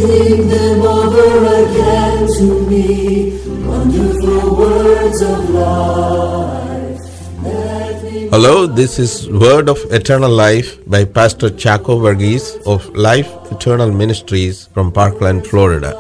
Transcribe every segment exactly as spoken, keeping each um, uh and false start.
Sing them over again to me, wonderful words of life. Hello, this is Word of Eternal Life by Pastor Chaco Verghese of Life Eternal Ministries from Parkland, Florida.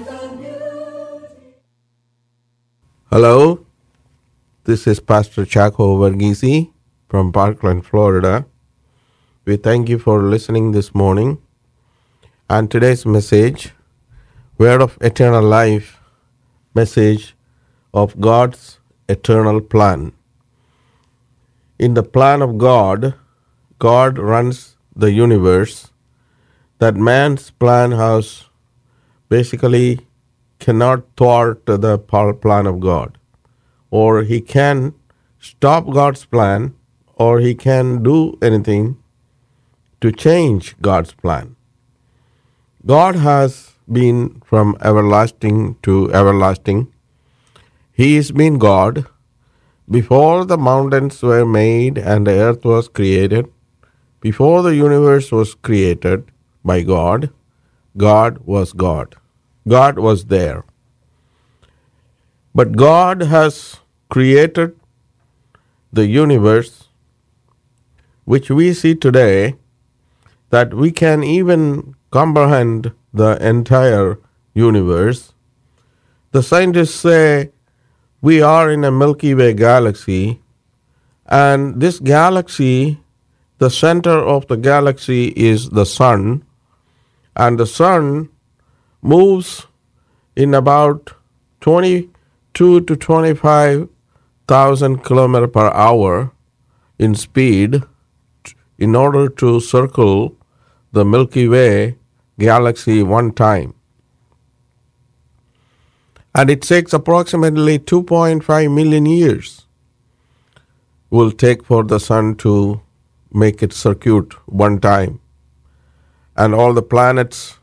Hello, this is Pastor Chaco Verghese from Parkland, Florida. We thank you for listening this morning. And today's message, Word of Eternal Life, message of God's eternal plan. In the plan of God, God runs the universe. That man's plan has basically cannot thwart the plan of God. Or he can stop God's plan, or he can do anything to change God's plan. God has been from everlasting to everlasting. He has been God. Before the mountains were made and the earth was created, before the universe was created by God, God was God. God was there. But God has created the universe, which we see today, that we can even comprehend the entire universe. The scientists say we are in a Milky Way galaxy, and this galaxy, the center of the galaxy is the sun, and the sun moves in about twenty-two to twenty-five thousand kilometers per hour in speed in order to circle the Milky Way galaxy one time. And it takes approximately two point five million years will take for the sun to make its circuit one time. And all the planets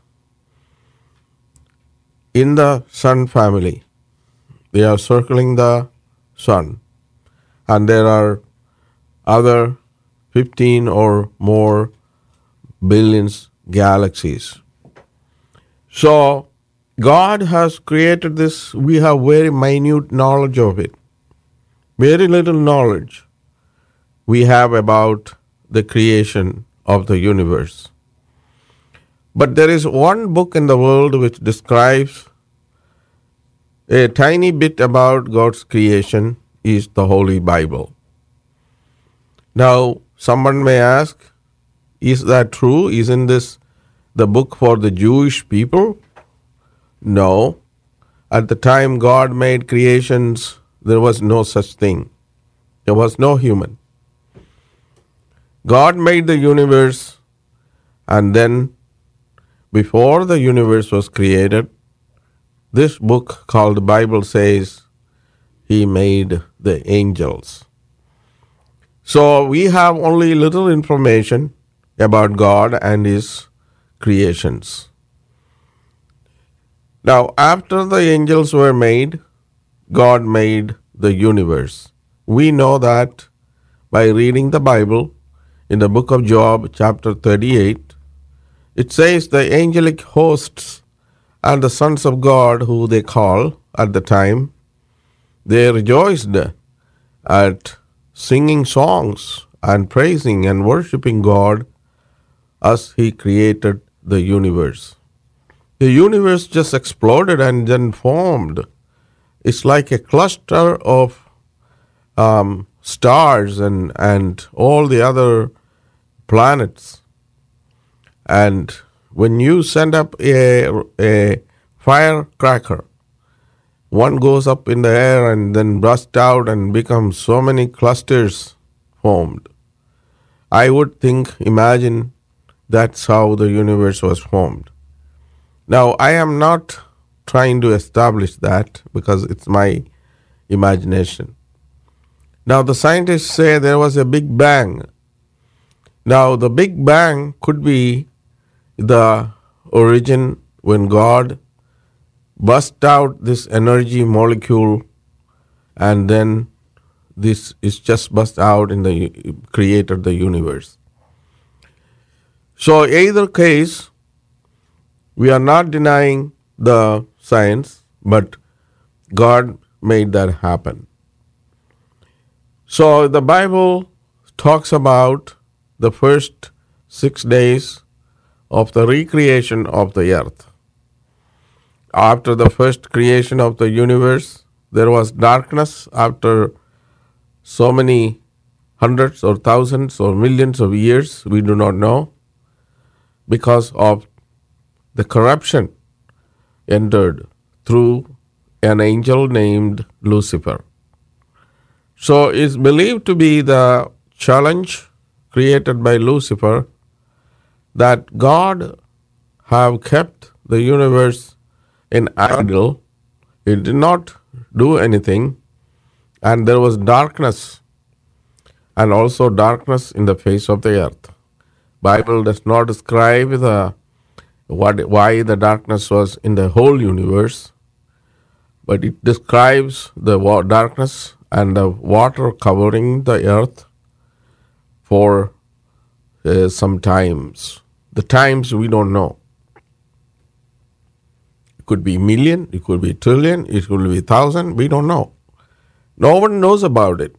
in the sun family, they are circling the sun. And there are other fifteen or more billions galaxies. So God has created this. We have very minute knowledge of it. Very little knowledge we have about the creation of the universe. But there is one book in the world which describes a tiny bit about God's creation, is the Holy Bible. Now, someone may ask, is that true? Isn't this the book for the Jewish people? No. At the time God made creations, there was no such thing. There was no human. God made the universe, and then before the universe was created, this book called the Bible says he made the angels. So we have only little information about God and his creations. Now, after the angels were made, God made the universe. We know that by reading the Bible in the book of Job, chapter thirty-eight, it says the angelic hosts and the sons of God, who they call at the time, they rejoiced at singing songs and praising and worshiping God as he created the universe. The universe just exploded and then formed. It's like a cluster of um, stars and, and all the other planets. And when you send up a, a firecracker, one goes up in the air and then bursts out and becomes so many clusters formed. I would think, imagine, that's how the universe was formed. Now, I am not trying to establish that because it's my imagination. Now, the scientists say there was a Big Bang. Now, the Big Bang could be the origin when God burst out this energy molecule, and then this is just burst out in the created the universe. So either case, We are not denying the science, but God made that happen. So the Bible talks about the first six days of the recreation of the earth. After the first creation of the universe, there was darkness after so many hundreds or thousands or millions of years, we do not know, because of the corruption entered through an angel named Lucifer. So it's believed to be the challenge created by Lucifer that God have kept the universe in idle. It did not do anything, and there was darkness, and also darkness in the face of the earth. Bible does not describe the what why the darkness was in the whole universe, but it describes the wa- darkness and the water covering the earth for uh, some times. The times we don't know. It could be million, it could be trillion, it could be thousand, we don't know. No one knows about it.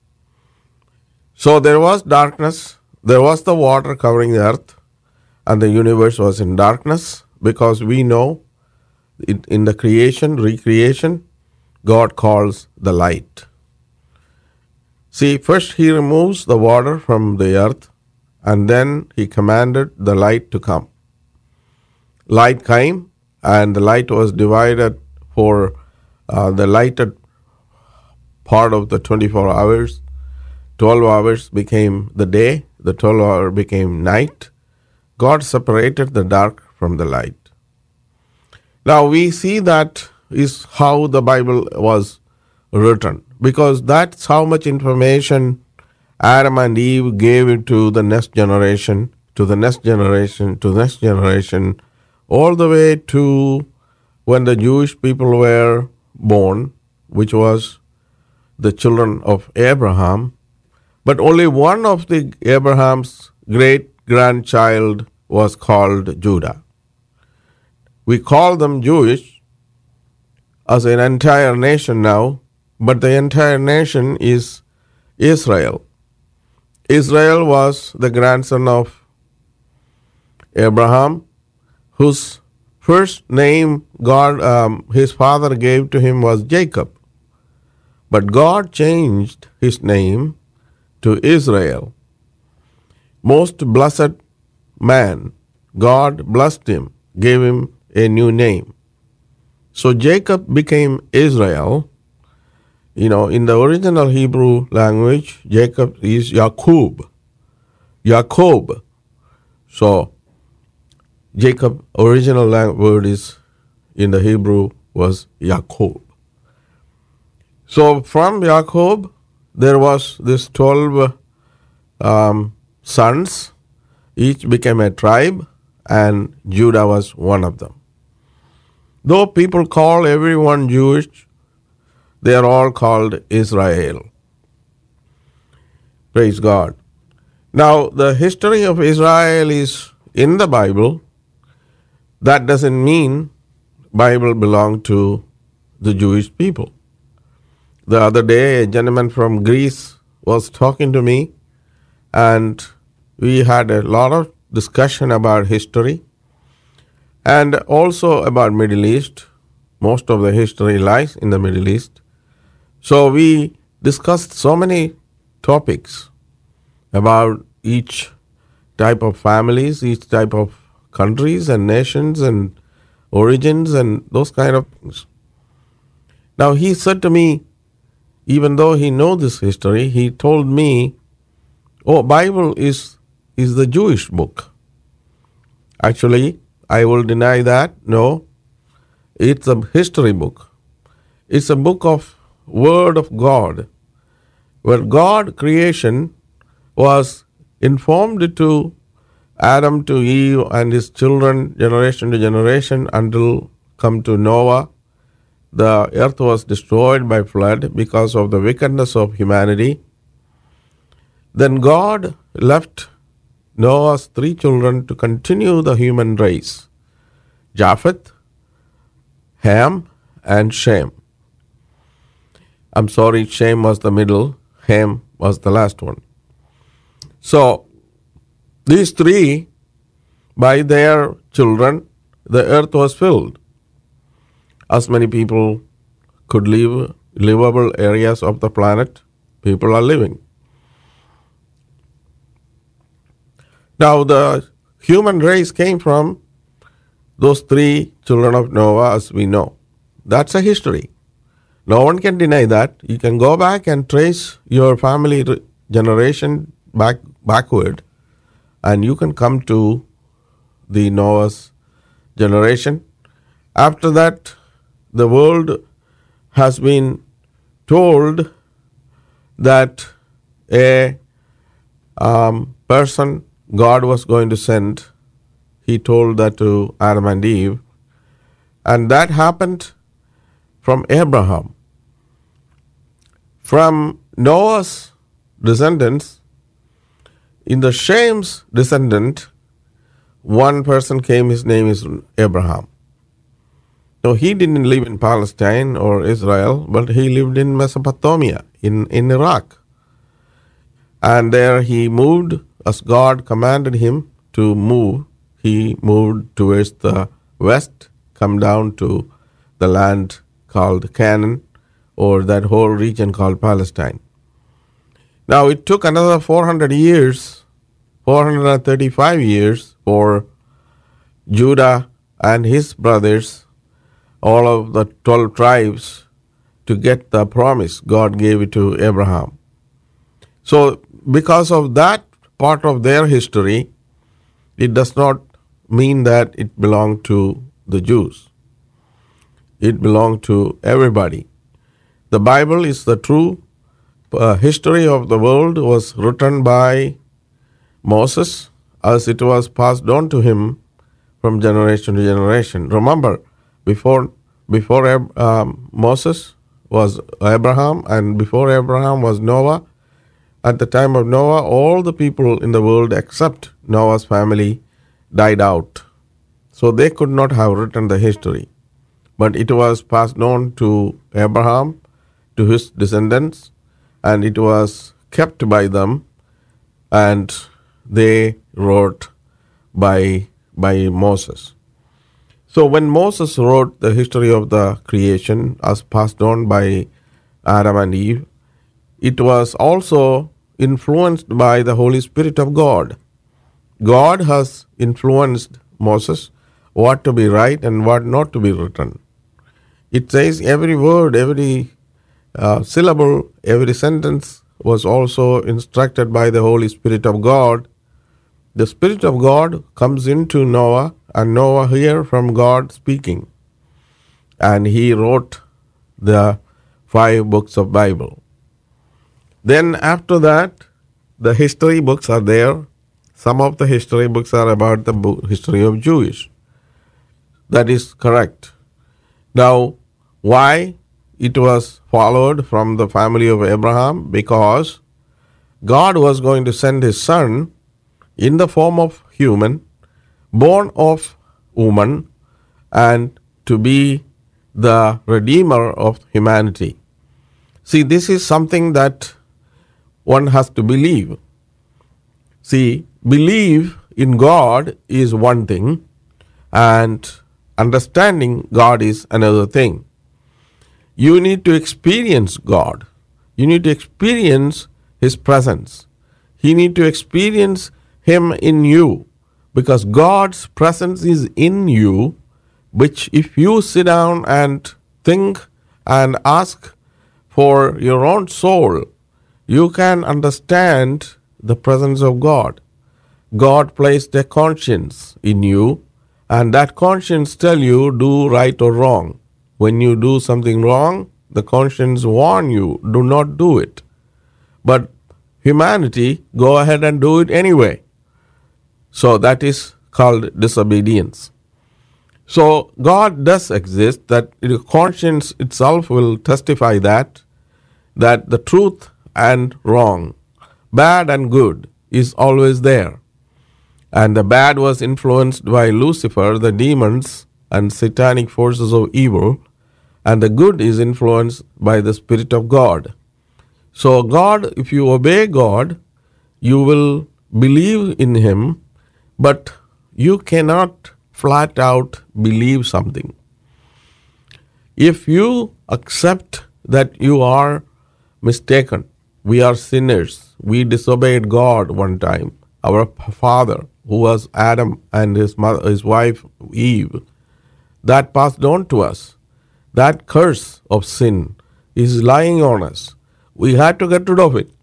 So there was darkness, there was the water covering the earth, and the universe was in darkness, because we know it, in the creation, recreation, God calls the light. See, first he removes the water from the earth, and then he commanded the light to come. Light came, and the light was divided for uh, the lighted part of the twenty-four hours. twelve hours became the day, the twelve hour became night. God separated the dark from the light. Now we see that is how the Bible was written, because that's how much information Adam and Eve gave it to the next generation, to the next generation, to the next generation, all the way to when the Jewish people were born, which was the children of Abraham. But only one of the Abraham's great grandchild was called Judah. We call them Jewish as an entire nation now, but the entire nation is Israel. Israel was the grandson of Abraham, whose first name God, um, his father gave to him was Jacob. But God changed his name to Israel. Most blessed man, God blessed him, gave him a new name. So Jacob became Israel. You know, in the original Hebrew language, Jacob is Yaqub. Jacob. So Jacob original lang- word is in the Hebrew was Jacob. So from Jacob there was this twelve um, sons. Each became a tribe, and Judah was one of them. Though people call everyone Jewish, they are all called Israel. Praise God. Now, the history of Israel is in the Bible. That doesn't mean Bible belonged to the Jewish people. The other day, a gentleman from Greece was talking to me, and we had a lot of discussion about history and also about Middle East. Most of the history lies in the Middle East. So we discussed so many topics about each type of families, each type of countries and nations and origins and those kind of things. Now he said to me, even though he knows this history, he told me, oh, Bible is is the Jewish book. Actually, I will deny that. No, it's a history book. It's a book of Word of God, where God creation was informed to Adam, to Eve, and his children, generation to generation, until come to Noah. The earth was destroyed by flood because of the wickedness of humanity. Then God left Noah's three children to continue the human race, Japheth, Ham, and Shem. I'm sorry, Shem was the middle, Ham was the last one. So, these three, by their children, the earth was filled. As many people could live, livable areas of the planet, people are living. Now, the human race came from those three children of Noah, as we know. That's a history. No one can deny that. You can go back and trace your family generation back backward, and you can come to the Noah's generation. After that, the world has been told that a um, person God was going to send. He told that to Adam and Eve, and that happened from Abraham. From Noah's descendants, in the Shem's descendant, one person came, his name is Abraham. No, he didn't live in Palestine or Israel, but he lived in Mesopotamia, in, in Iraq. And there he moved as God commanded him to move. He moved towards the west, come down to the land called Canaan, or that whole region called Palestine. Now it took another four hundred years, four hundred thirty-five years for Judah and his brothers, all of the twelve tribes, to get the promise. God gave it to Abraham. So because of that part of their history, it does not mean that it belonged to the Jews. It belonged to everybody. The Bible is the true uh, history of the world, was written by Moses as it was passed on to him from generation to generation. Remember, before before um, Moses was Abraham, and before Abraham was Noah. At the time of Noah, all the people in the world except Noah's family died out. So they could not have written the history. But it was passed on to Abraham, to his descendants, and it was kept by them, and they wrote by, by Moses. So when Moses wrote the history of the creation as passed on by Adam and Eve, it was also influenced by the Holy Spirit of God. God has influenced Moses what to be right and what not to be written. It says every word, every uh, syllable, every sentence was also instructed by the Holy Spirit of God. The Spirit of God comes into Noah, and Noah hears from God speaking. And he wrote the five books of Bible. Then after that, the history books are there. Some of the history books are about the book, history of Jewish. That is correct. Now, why it was followed from the family of Abraham? Because God was going to send his son in the form of human, born of woman, and to be the redeemer of humanity. See, this is something that one has to believe. See, believe in God is one thing, and understanding God is another thing. You need to experience God. You need to experience his presence. You need to experience him in you, because God's presence is in you, which if you sit down and think and ask for your own soul, you can understand the presence of God. God placed a conscience in you, and that conscience tell you do right or wrong. When you do something wrong, the conscience warn you, do not do it. But humanity go ahead and do it anyway. So that is called disobedience. So God does exist, that the conscience itself will testify that, that the truth and wrong, bad and good is always there. And the bad was influenced by Lucifer, the demons, and satanic forces of evil, and the good is influenced by the Spirit of God. So God, if you obey God, you will believe in Him, but you cannot flat out believe something. If you accept that you are mistaken, we are sinners, we disobeyed God one time, our father, who was Adam, and his mother, his wife Eve, that passed on to us. That curse of sin is lying on us. We had to get rid of it.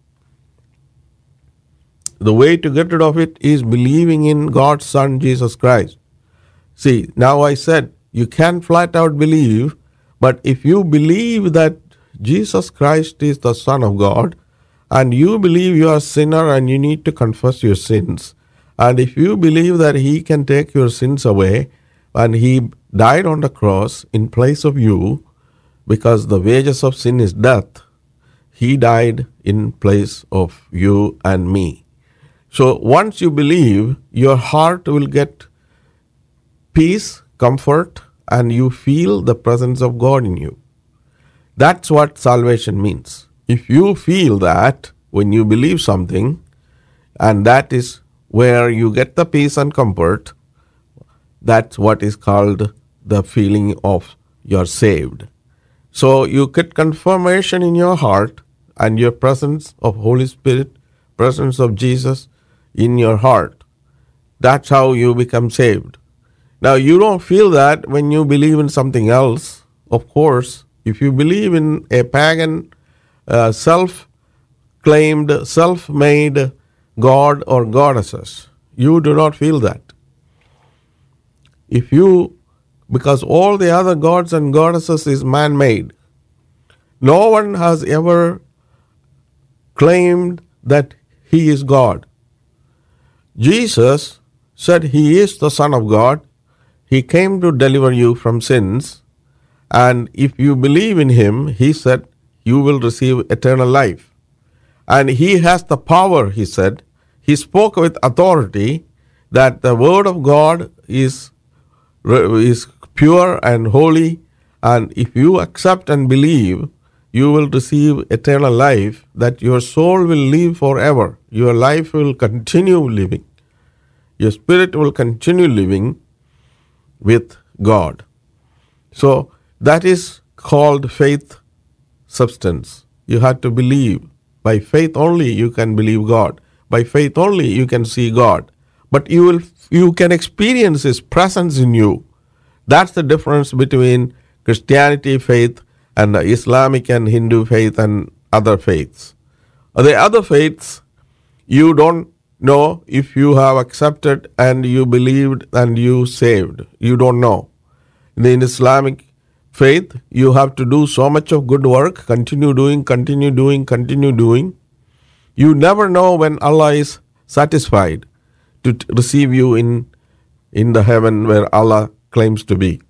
The way to get rid of it is believing in God's Son, Jesus Christ. See, now I said you can't flat out believe, but if you believe that Jesus Christ is the Son of God, and you believe you are a sinner and you need to confess your sins, and if you believe that He can take your sins away, and He died on the cross in place of you, because the wages of sin is death, He died in place of you and me. So once you believe, your heart will get peace, comfort, and you feel the presence of God in you. That's what salvation means. If you feel that when you believe something, and that is where you get the peace and comfort, that's what is called the feeling of you're saved. So you get confirmation in your heart and your presence of Holy Spirit, presence of Jesus in your heart. That's how you become saved. Now, you don't feel that when you believe in something else. Of course, if you believe in a pagan, uh, self-claimed, self-made god or goddesses, you do not feel that. If you, because all the other gods and goddesses is man-made. No one has ever claimed that He is God. Jesus said He is the Son of God. He came to deliver you from sins. And if you believe in Him, He said, you will receive eternal life. And He has the power, He said. He spoke with authority that the Word of God is, is pure and holy. And if you accept and believe, you will receive eternal life, that your soul will live forever. Your life will continue living. Your spirit will continue living with God. So that is called faith substance. You have to believe. By faith only you can believe God. By faith only you can see God. But you will you can experience His presence in you. That's the difference between Christianity faith and the Islamic and Hindu faith and other faiths. The other faiths, you don't know if you have accepted and you believed and you saved. You don't know. In Islamic faith, you have to do so much of good work, continue doing, continue doing, continue doing. You never know when Allah is satisfied to t- receive you in, in the heaven where Allah claims to be.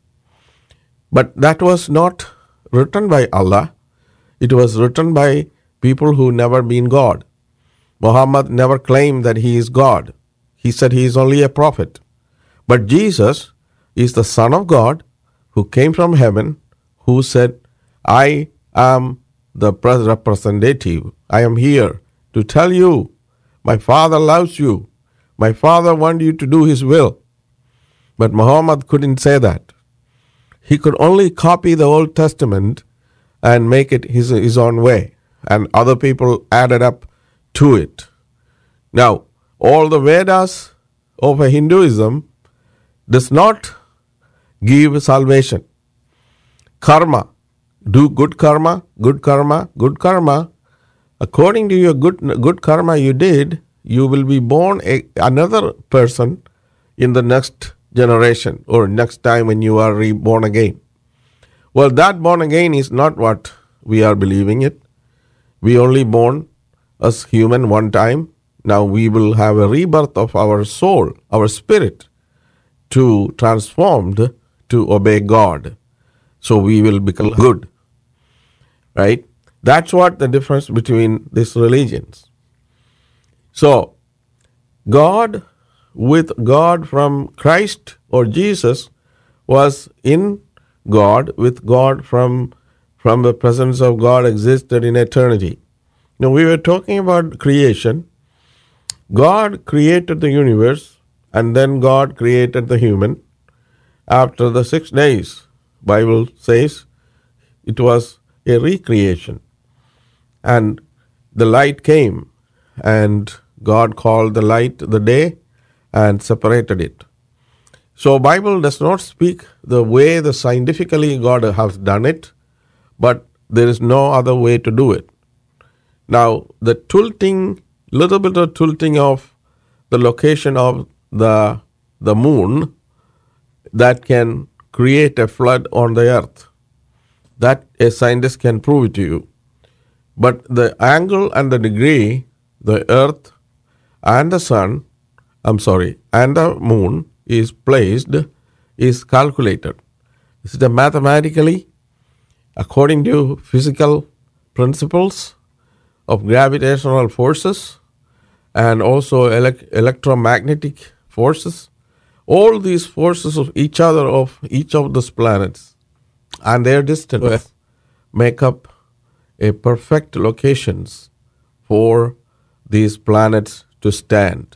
But that was not written by Allah. It was written by people who never been God. Muhammad never claimed that he is God. He said he is only a prophet. But Jesus is the Son of God who came from heaven, who said, I am the representative. I am here to tell you, my Father loves you. My Father wants you to do His will. But Muhammad couldn't say that. He could only copy the Old Testament and make it his, his own way. And other people added up to it. Now, all the Vedas of Hinduism does not give salvation. Karma, do good karma, good karma, good karma. According to your good, good karma you did, you will be born a, another person in the next generation or next time when you are reborn again. Well, that born again is not what we are believing it. We only born as human one time. Now we will have a rebirth of our soul, our spirit, to transformed to obey God. So we will become good. Right? That's what the difference between these religions. So, God with God from Christ or Jesus was in God, with God, from, from the presence of God, existed in eternity. Now, we were talking about creation. God created the universe, and then God created the human. After the six days, Bible says it was a recreation. And the light came, and God called the light the day and separated it. So Bible does not speak the way the scientifically God has done it, but there is no other way to do it. Now, the tilting, little bit of tilting of the location of the, the moon, that can create a flood on the earth. That a scientist can prove it to you. But the angle and the degree, the earth and the sun, I'm sorry, and the moon is placed, is calculated. This is mathematically, according to physical principles of gravitational forces and also elect- electromagnetic forces. All these forces of each other, of each of these planets and their distance, make up a perfect locations for these planets to stand.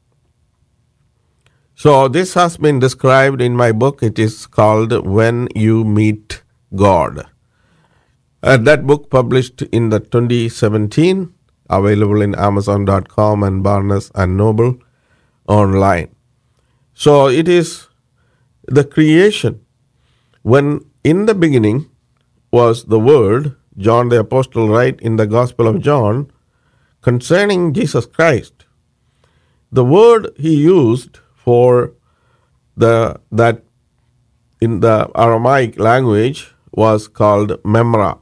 So this has been described in my book. It is called When You Meet God. Uh, that book published in the twenty seventeen, available in amazon dot com and Barnes and Noble online. So it is the creation. When in the beginning was the Word, John the Apostle write in the Gospel of John concerning Jesus Christ. The word he used for the that in the Aramaic language was called memra.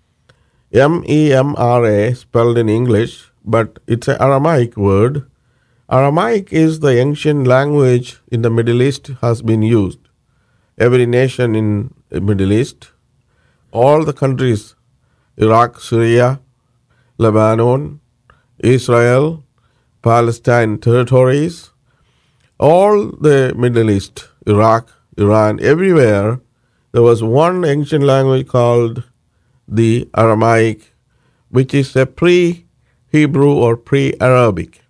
M E M R A, spelled in English, but it's an Aramaic word. Aramaic is the ancient language in the Middle East, has been used. Every nation in the Middle East, all the countries, Iraq, Syria, Lebanon, Israel, Palestine territories, all the Middle East, Iraq, Iran, everywhere, there was one ancient language called the Aramaic, which is a pre-Hebrew or pre-Arabic.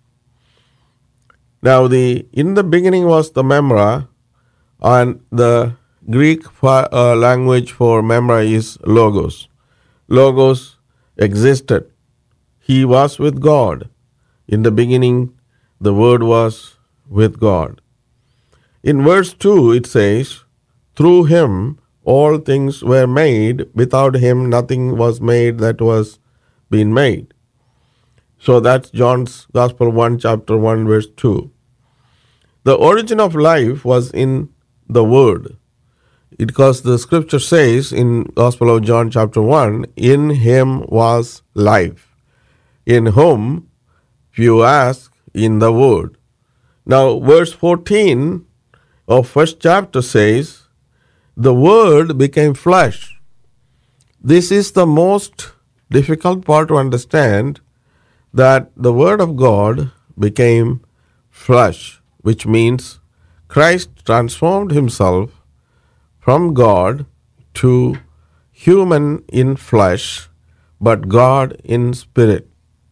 Now, the in the beginning was the memra, and the Greek uh, language for memra is logos. Logos existed. He was with God. In the beginning, the Word was with God. In verse two, it says, through him all things were made. Without him nothing was made that was been made. So that's John's Gospel one, chapter one, verse two. The origin of life was in the Word. Because the scripture says in Gospel of John chapter one, in him was life. In whom, if you ask, in the Word. Now, verse fourteen of first chapter says, the Word became flesh. This is the most difficult part to understand, that the Word of God became flesh, which means Christ transformed himself from God to human in flesh, but God in spirit.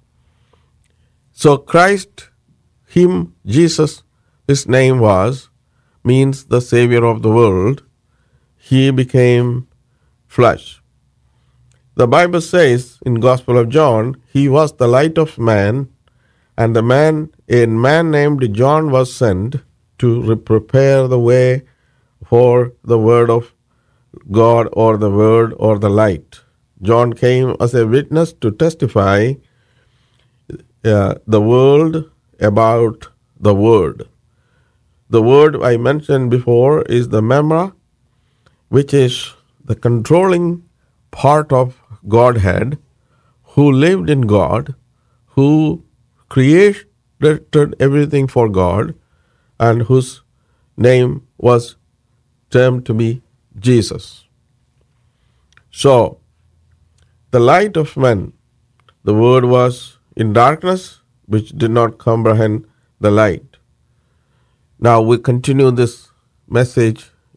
So Christ, him, Jesus, his name was, means the Savior of the world. He became flesh. The Bible says in Gospel of John, he was the light of man, and the man, a man named John was sent to prepare the way for the word of God, or the word, or the light. John came as a witness to testify uh, the world about the word. The word I mentioned before is the memra, which is the controlling part of Godhead, who lived in God, who created everything for God, and whose name was termed to be Jesus. So, the light of men, the word was in darkness, which did not comprehend the light. Now we continue this message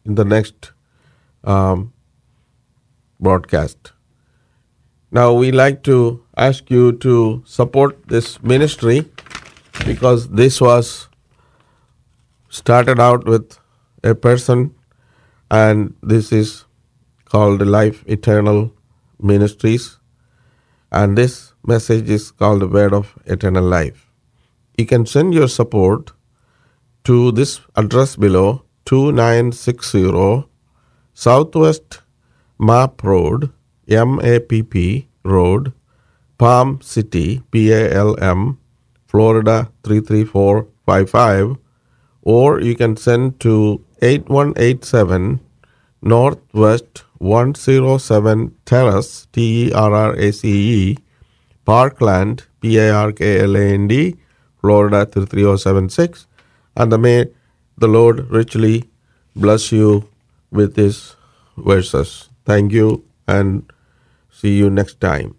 in the next um, broadcast. Now, we like to ask you to support this ministry because this was started out with a person, and this is called Life Eternal Ministries, and this message is called the Word of Eternal Life. You can send your support to this address below, two nine six zero Southwest Map Road, M A P P Road, Palm City, P A L M, Florida three three four five five, or you can send to eight one eight seven Northwest one oh seven Terrace, T E R R A C E, Parkland, P A R K L A N D, Florida three three zero seven six, and the may the Lord richly bless you with His verses. Thank you, and see you next time.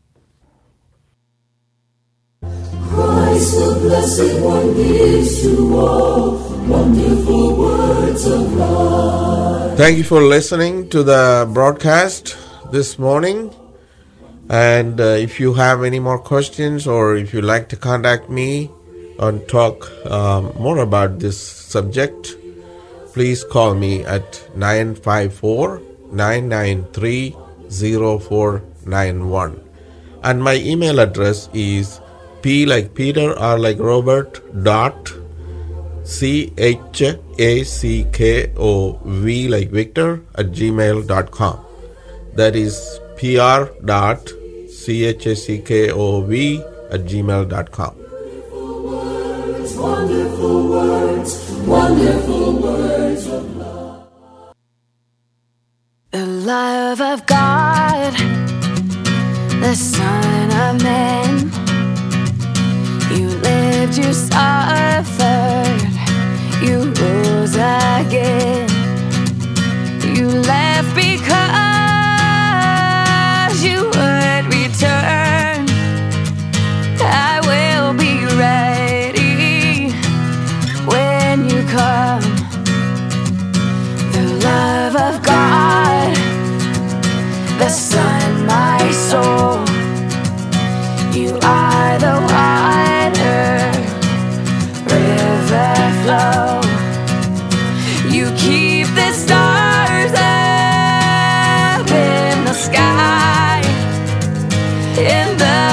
Christ the Blessed One gives to all wonderful words of life. Thank you for listening to the broadcast this morning. And uh, if you have any more questions, or if you'd like to contact me and talk um, more about this subject, please call me at nine five four, nine nine three, zero four nine one. And my email address is P like Peter, R like Robert, dot C H A C K O V like Victor at gmail dot com. That is P R dot C H A C K O V at gmail dot com. Wonderful words, wonderful words of love. The love of God, the Son of Man. You lived, you suffered, you rose again. You left because you would return. I will be ready when you come. The love of God, the Son, my soul. You are the water, river flow. You keep the stars up in the sky, in the